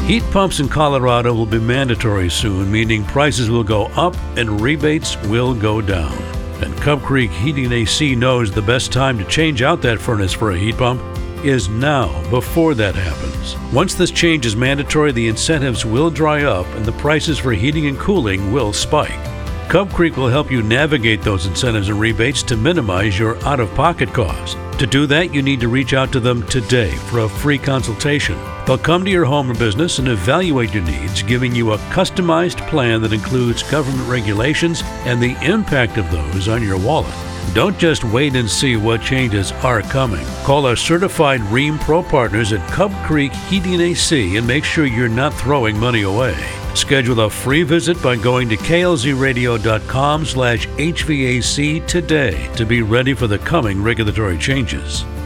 Heat pumps in Colorado will be mandatory soon, meaning prices will go up and rebates will go down. And Cub Creek Heating and AC knows the best time to change out that furnace for a heat pump is now, before that happens. Once this change is mandatory, the incentives will dry up and the prices for heating and cooling will spike. Cub Creek will help you navigate those incentives and rebates to minimize your out-of-pocket costs. To do that, you need to reach out to them today for a free consultation. They'll come to your home or business and evaluate your needs, giving you a customized plan that includes government regulations and the impact of those on your wallet. Don't just wait and see what changes are coming. Call our certified Rheem Pro partners at Cub Creek Heating and AC and make sure you're not throwing money away. Schedule a free visit by going to klzradio.com/HVAC today to be ready for the coming regulatory changes.